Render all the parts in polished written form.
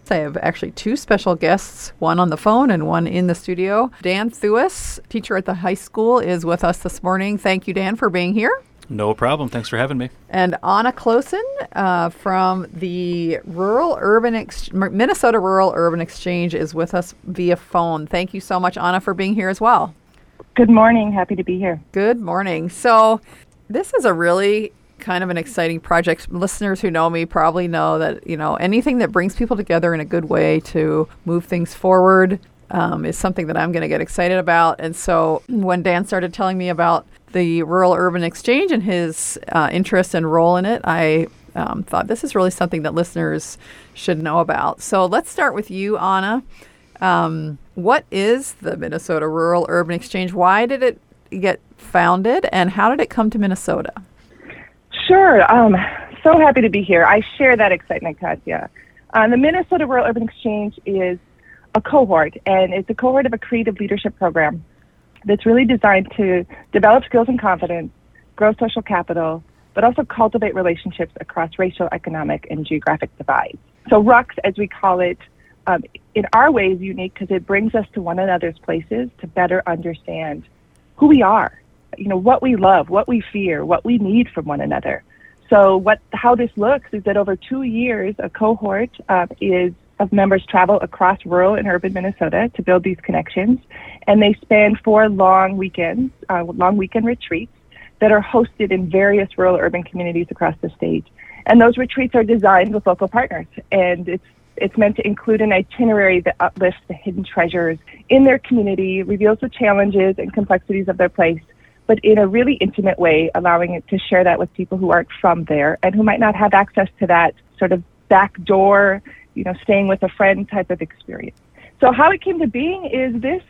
I have actually two special guests, one on the phone and one in the studio. Dan Thuis, teacher at the high school, is with us this morning. Thank you, Dan, for being here. No problem. Thanks for having me. And Anna Closen from the Minnesota Rural Urban Exchange is with us via phone. Thank you so much, Anna, for being here as well. Good morning. Happy to be here. Good morning. So this is a really kind of an exciting project. Listeners who know me probably know that, anything that brings people together in a good way to move things forward is something that I'm going to get excited about. And so when Dan started telling me about the Rural Urban Exchange and his interest and role in it, I thought this is really something that listeners should know about. So let's start with you, Anna. What is the Minnesota Rural Urban Exchange? Why did it get founded, and how did it come to Minnesota? Sure. So happy to be here. I share that excitement, Katya. The Minnesota Rural Urban Exchange is a cohort, and it's a cohort of a creative leadership program that's really designed to develop skills and confidence, grow social capital, but also cultivate relationships across racial, economic, and geographic divides. So RUX, as we call it, in our way is unique because it brings us to one another's places to better understand who we are, what we love, what we fear, what we need from one another. So how this looks is that over 2 years, a cohort of members travel across rural and urban Minnesota to build these connections, and they span 4 long weekend retreats that are hosted in various rural urban communities across the state. And those retreats are designed with local partners, and it's meant to include an itinerary that uplifts the hidden treasures in their community, reveals the challenges and complexities of their place, but in a really intimate way, allowing it to share that with people who aren't from there and who might not have access to that sort of back door, staying with a friend type of experience. So how it came to being is this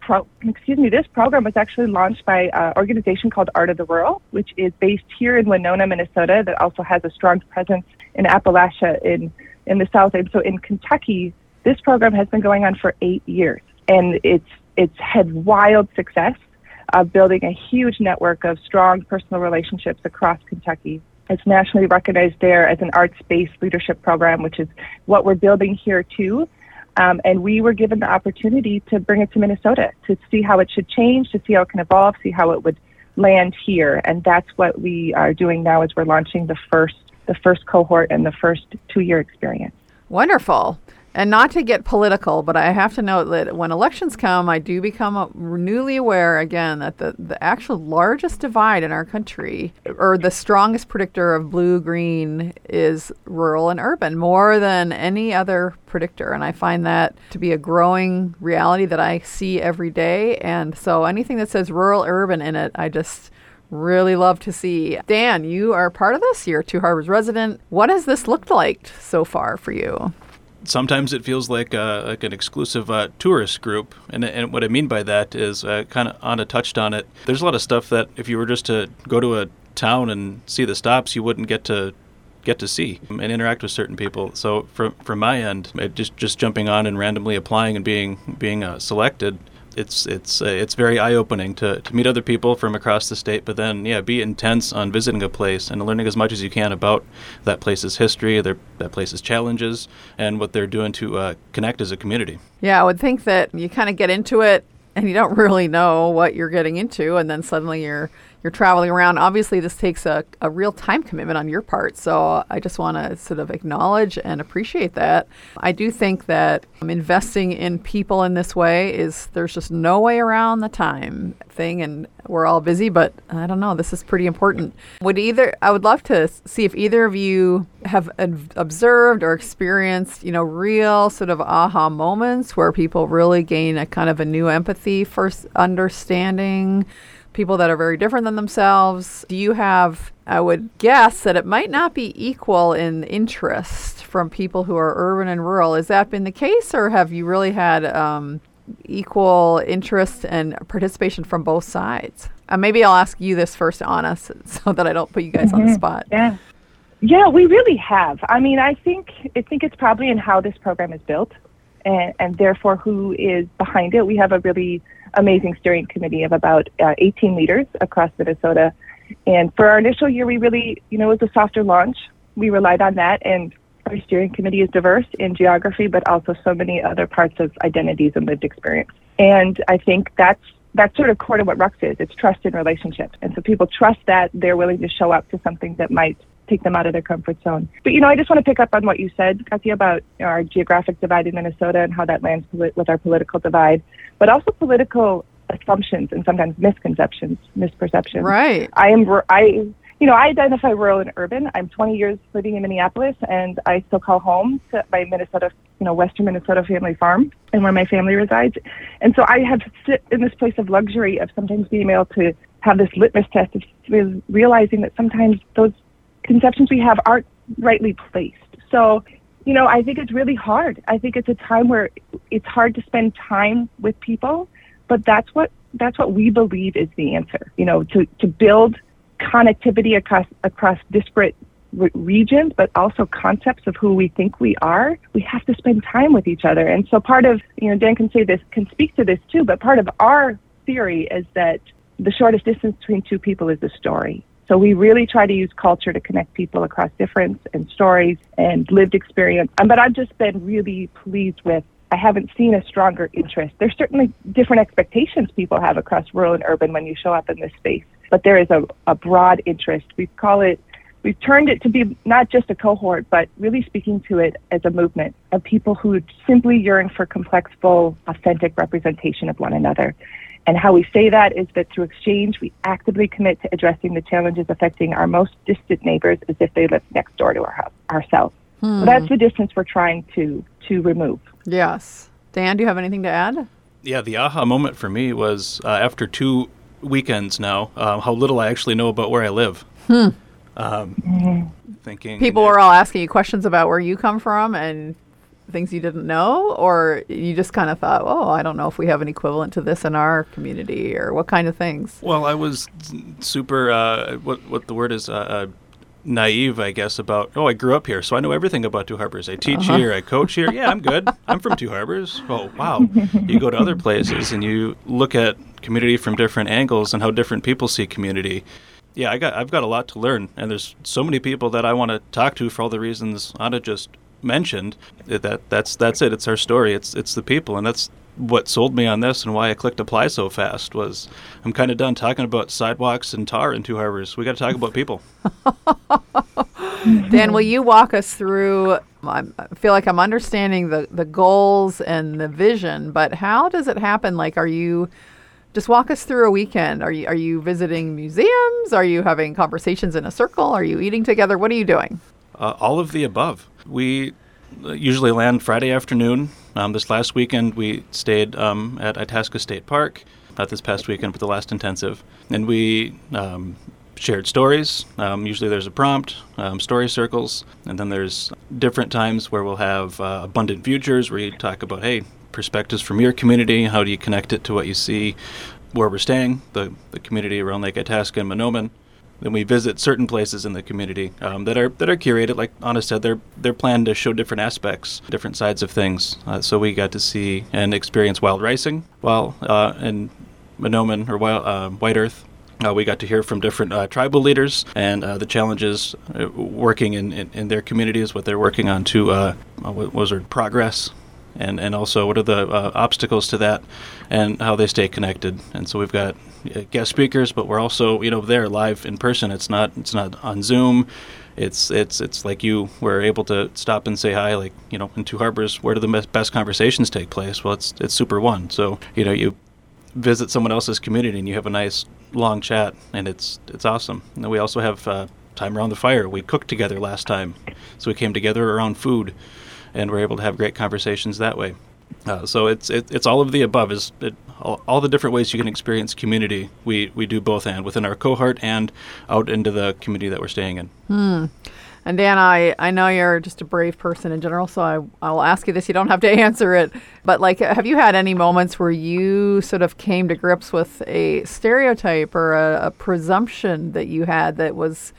program was actually launched by an organization called Art of the Rural, which is based here in Winona, Minnesota, that also has a strong presence in Appalachia in the South. And so in Kentucky, this program has been going on for 8 years, and it's had wild success of building a huge network of strong personal relationships across Kentucky. It's nationally recognized there as an arts-based leadership program, which is what we're building here too. And we were given the opportunity to bring it to Minnesota to see how it should change, to see how it can evolve, see how it would land here. And that's what we are doing now as we're launching the first cohort and the first 2-year experience. Wonderful. And not to get political, but I have to note that when elections come, I do become newly aware again that the actual largest divide in our country, or the strongest predictor of blue-green, is rural and urban, more than any other predictor. And I find that to be a growing reality that I see every day. And so anything that says rural-urban in it, I just really love to see. Dan, you are part of this. You're a Two Harbors resident. What has this looked like so far for you? Sometimes it feels like an exclusive tourist group, and what I mean by that is kind of Anna touched on it. There's a lot of stuff that if you were just to go to a town and see the stops, you wouldn't get to see and interact with certain people. So from my end, just jumping on and randomly applying and being selected, it's very eye-opening to meet other people from across the state, but then be intense on visiting a place and learning as much as you can about that place's history, that place's challenges, and what they're doing to connect as a community. Yeah, I would think that you kind of get into it and you don't really know what you're getting into, and then suddenly you're traveling around. Obviously, this takes a real time commitment on your part, so I just want to sort of acknowledge and appreciate that. I do think that investing in people in this way there's just no way around the time thing, and we're all busy, but I don't know, this is pretty important. I would love to see if either of you have observed or experienced, real sort of aha moments where people really gain a kind of a new empathy for understanding people that are very different than themselves. Do you have, I would guess that it might not be equal in interest from people who are urban and rural. Has that been the case, or have you really had equal interest and participation from both sides? Maybe I'll ask you this first, Anna, so that I don't put you guys on the spot. Yeah, we really have. I mean, I think it's probably in how this program is built, and therefore who is behind it. We have a really amazing steering committee of about 18 leaders across Minnesota. And for our initial year, we really, it was a softer launch. We relied on that. And Our steering committee is diverse in geography, but also so many other parts of identities and lived experience. And I think that's sort of core to what Rux is. It's trust in relationships. And so people trust that they're willing to show up to something that might take them out of their comfort zone. But, I just want to pick up on what you said, Katya, about our geographic divide in Minnesota and how that lands with our political divide, but also political assumptions and sometimes misconceptions, misperceptions. Right. I identify rural and urban. I'm 20 years living in Minneapolis, and I still call home to my Minnesota, Western Minnesota family farm and where my family resides. And so I have sit in this place of luxury of sometimes being able to have this litmus test of realizing that sometimes those conceptions we have aren't rightly placed. So, I think it's really hard. I think it's a time where it's hard to spend time with people, but that's what we believe is the answer, to build connectivity across disparate regions, but also concepts of who we think we are. We have to spend time with each other. And so part of, Dan can speak to this too, but part of our theory is that the shortest distance between two people is the story. So we really try to use culture to connect people across difference and stories and lived experience. But I've just been really pleased with, I haven't seen a stronger interest. There's certainly different expectations people have across rural and urban when you show up in this space. But there is a broad interest. We've turned it to be not just a cohort, but really speaking to it as a movement of people who simply yearn for complex, full, authentic representation of one another. And how we say that is that through exchange, we actively commit to addressing the challenges affecting our most distant neighbors as if they lived next door to ourselves. So that's the distance we're trying to remove. Yes. Dan, do you have anything to add? Yeah, the aha moment for me was after 2 weekends now, how little I actually know about where I live. Thinking people were all asking you questions about where you come from and things you didn't know, or you just kind of thought, I don't know if we have an equivalent to this in our community, or what kind of things? Well, I was super, what the word is, naive, I guess, about, I grew up here, so I know everything about Two Harbors. I teach here, I coach here. Yeah, I'm good. I'm from Two Harbors. Oh, wow. You go to other places and you look at community from different angles and how different people see community. Yeah, I've got a lot to learn, and there's so many people that I want to talk to for all the reasons Anna just mentioned. That's it. It's our story. It's the people, and that's what sold me on this and why I clicked apply so fast. Was I'm kind of done talking about sidewalks and tar in Two Harbors. We got to talk about people. Dan, will you walk us through? I feel like I'm understanding the goals and the vision, but how does it happen? Like, are you just walk us through a weekend? Are you visiting museums? Are you having conversations in a circle? Are you eating together? What are you doing? All of the above. We usually land Friday afternoon. This last weekend, we stayed at Itasca State Park. Not this past weekend, but the last intensive. And we shared stories. Usually there's a prompt, story circles. And then there's different times where we'll have Abundant Futures, where you talk about, perspectives from your community. How do you connect it to what you see where we're staying, the community around Lake Itasca and Mahnomen. Then we visit certain places in the community that are curated. Like Anna said, they're planned to show different aspects, different sides of things. So we got to see and experience wild ricing while in Mahnomen or White Earth. We got to hear from different tribal leaders and the challenges working in their communities, what they're working on to progress. And also, what are the obstacles to that, and how they stay connected. And so we've got guest speakers, but we're also there live in person. It's not on Zoom. It's like we're able to stop and say hi. Like in Two Harbors, where do the best conversations take place? Well, it's Super One. So you visit someone else's community and you have a nice long chat, and it's awesome. And then we also have time around the fire. We cooked together last time, so we came together around food. And we're able to have great conversations that way. So it's all of the above. All the different ways you can experience community. We do both, and within our cohort and out into the community that we're staying in. And Dan, I know you're just a brave person in general, so I'll ask you this. You don't have to answer it. But have you had any moments where you sort of came to grips with a stereotype or a presumption that you had that was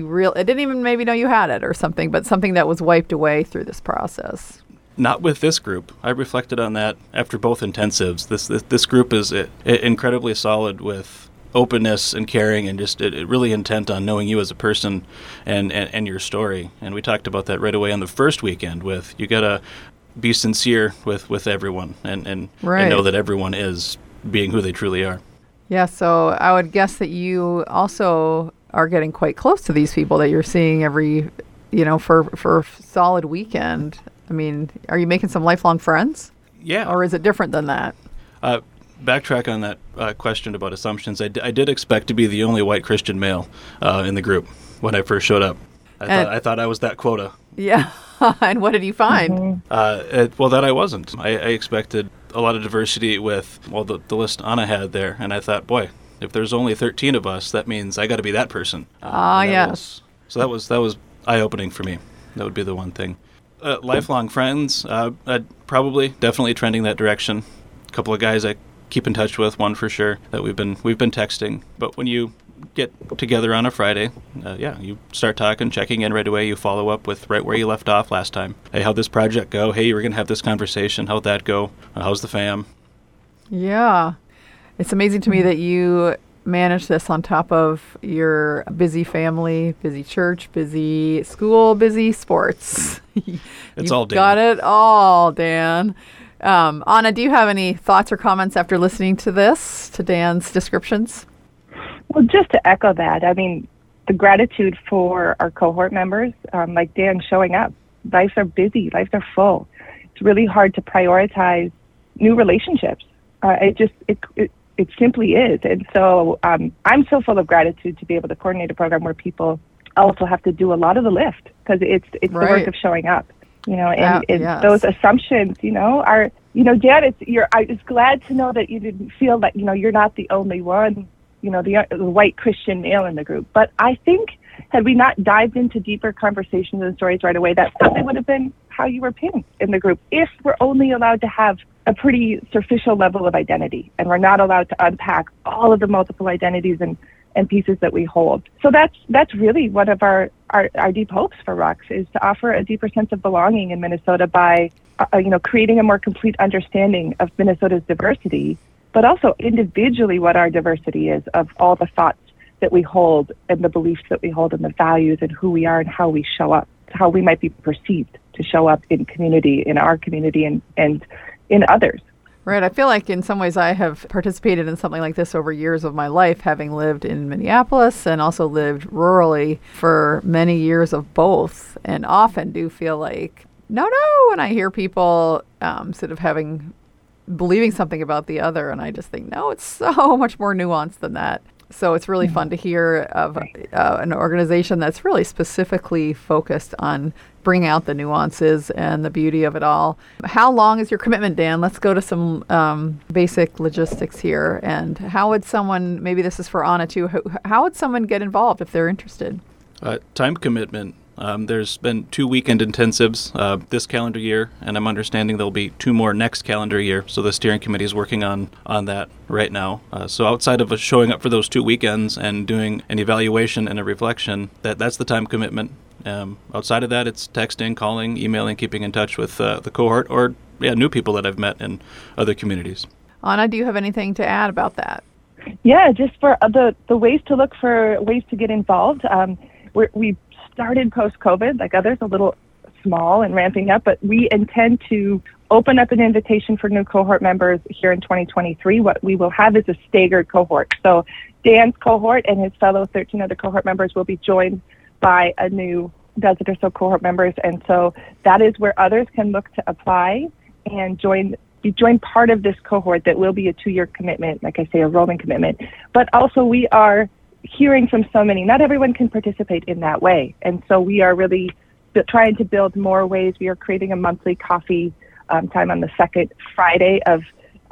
I didn't even maybe know you had it or something, but something that was wiped away through this process? Not with this group. I reflected on that after both intensives. This group is incredibly solid with openness and caring, and just really intent on knowing you as a person and your story. And we talked about that right away on the first weekend with you got to be sincere with everyone and know that everyone is being who they truly are. Yeah, so I would guess that you also are getting quite close to these people that you're seeing every, for a solid weekend. I mean, are you making some lifelong friends? Yeah. Or is it different than that? Backtrack on that question about assumptions. I did expect to be the only white Christian male in the group when I first showed up. I thought I was that quota. Yeah. And what did you find? Well, that I wasn't. I expected a lot of diversity with, the list Anna had there. And I thought, boy, if there's only 13 of us, that means I got to be that person. Yes. So that was eye-opening for me. That would be the one thing. Lifelong friends, definitely trending that direction. A couple of guys I keep in touch with, one for sure, that we've been texting. But when you get together on a Friday, you start talking, checking in right away. You follow up with right where you left off last time. Hey, how'd this project go? Hey, you were going to have this conversation. How'd that go? How's the fam? Yeah. It's amazing to me that you manage this on top of your busy family, busy church, busy school, busy sports. It's all Dan. Got it all, Dan. Anna, do you have any thoughts or comments after listening to Dan's descriptions? Well, just to echo that, I mean, the gratitude for our cohort members, like Dan showing up. Lives are busy, lives are full. It's really hard to prioritize new relationships. It simply is. And so I'm so full of gratitude to be able to coordinate a program where people also have to do a lot of the lift, because it's the work of showing up, and yes. Those assumptions, are, Dan, I was glad to know that you didn't feel that, you're not the only one, the white Christian male in the group. But I think had we not dived into deeper conversations and stories right away, that probably would have been how you were pinned in the group, if we're only allowed to have a pretty superficial level of identity, and we're not allowed to unpack all of the multiple identities and pieces that we hold. So that's really one of our deep hopes for RUX, is to offer a deeper sense of belonging in Minnesota by creating a more complete understanding of Minnesota's diversity, but also individually what our diversity is, of all the thoughts that we hold and the beliefs that we hold and the values and who we are and how we show up, how we might be perceived to show up in community, in our community and in others. Right. I feel like in some ways I have participated in something like this over years of my life, having lived in Minneapolis and also lived rurally for many years of both, and often do feel like, no, when I hear people sort of believing something about the other, and I just think, no, it's so much more nuanced than that. So it's really fun to hear of an organization that's really specifically focused on bringing out the nuances and the beauty of it all. How long is your commitment, Dan? Let's go to some basic logistics here. And how would someone, maybe this is for Anna too, how would someone get involved if they're interested? Time commitment. There's been 2 weekend intensives this calendar year, and I'm understanding there'll be 2 more next calendar year. So the steering committee is working on that right now. So outside of showing up for those 2 weekends and doing an evaluation and a reflection, that's the time commitment. Outside of that, it's texting, calling, emailing, keeping in touch with the cohort or new people that I've met in other communities. Anna, do you have anything to add about that? Yeah, just for the ways to look for ways to get involved. We started post-COVID, like others, a little small and ramping up, but we intend to open up an invitation for new cohort members here in 2023. What we will have is a staggered cohort. So Dan's cohort and his fellow 13 other cohort members will be joined by a new dozen or so cohort members. And so that is where others can look to apply and join part of this cohort that will be a 2-year commitment, like I say, a rolling commitment. But also we are hearing from so many, not everyone can participate in that way. And so we are really trying to build more ways. We are creating a monthly coffee time on the second Friday of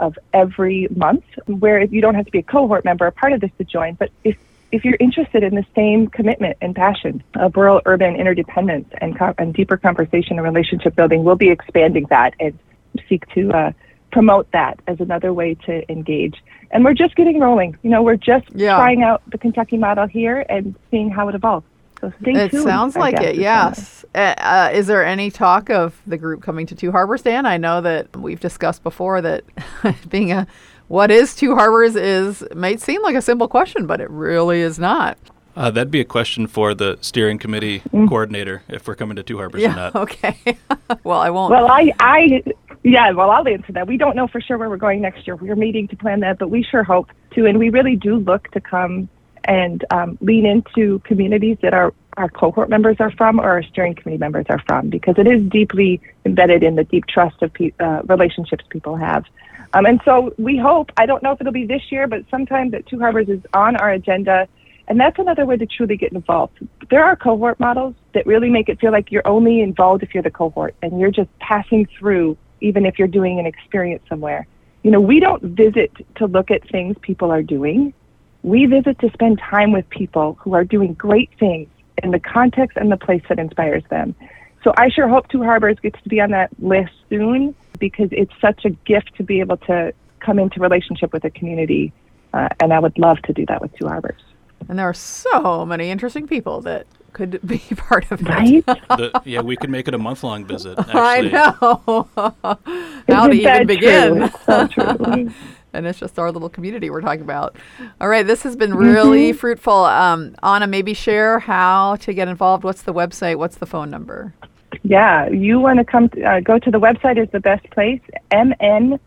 every month, where you don't have to be a cohort member, a part of this to join, but if you're interested in the same commitment and passion of rural-urban interdependence and deeper conversation and relationship building, we'll be expanding that and seek to promote that as another way to engage. And we're just getting rolling. We're just trying out the Kentucky model here and seeing how it evolves. So stay tuned. It sounds like it, yes. Is there any talk of the group coming to Two Harbors, Dan? I know that we've discussed before that being a What is Two Harbors might seem like a simple question, but it really is not. That'd be a question for the steering committee coordinator if we're coming to Two Harbors or not. Okay. Well, I won't. Well, I'll answer that. We don't know for sure where we're going next year. We're meeting to plan that, but we sure hope to, and we really do look to come and lean into communities that our cohort members are from or our steering committee members are from, because it is deeply embedded in the deep trust of relationships people have. And so we hope, I don't know if it'll be this year, but sometime that Two Harbors is on our agenda. And that's another way to truly get involved. There are cohort models that really make it feel like you're only involved if you're the cohort and you're just passing through, even if you're doing an experience somewhere. You know, we don't visit to look at things people are doing. We visit to spend time with people who are doing great things in the context and the place that inspires them. So I sure hope Two Harbors gets to be on that list soon, because it's such a gift to be able to come into relationship with a community. And I would love to do that with Two Harbors. And there are so many interesting people that could be part of it. Right? We could make it a month-long visit, actually. I know. How to even begin. It's so true. And it's just our little community we're talking about. All right, this has been really fruitful. Anna, maybe share how to get involved. What's the website? What's the phone number? Yeah, you want to come go to the website is the best place, mnrux.org,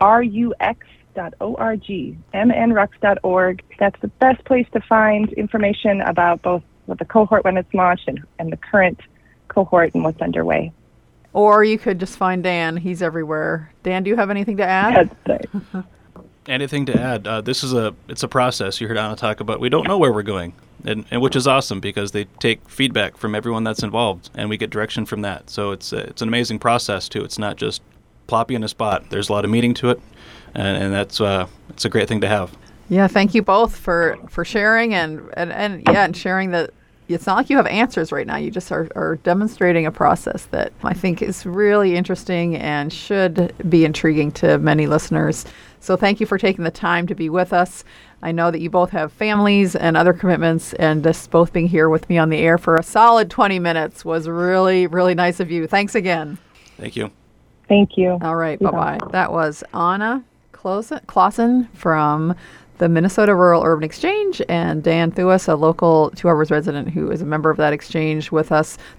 mnrux.org. That's the best place to find information about both the cohort when it's launched and the current cohort and what's underway. Or you could just find Dan. He's everywhere. Dan, do you have anything to add? That's right. Anything to add? It's a process. You heard Anna talk about. We don't know where we're going, and which is awesome because they take feedback from everyone that's involved, and we get direction from that. So it's an amazing process too. It's not just plop you in a spot. There's a lot of meaning to it, and that's it's a great thing to have. Yeah, thank you both for sharing and sharing that. It's not like you have answers right now. You just are demonstrating a process that I think is really interesting and should be intriguing to many listeners. So thank you for taking the time to be with us. I know that you both have families and other commitments, and just both being here with me on the air for a solid 20 minutes was really, really nice of you. Thanks again. Thank you. Thank you. All right, bye-bye. That was Anna Clausen from the Minnesota Rural Urban Exchange, and Dan Thuas, a local Two Harbors resident who is a member of that exchange with us.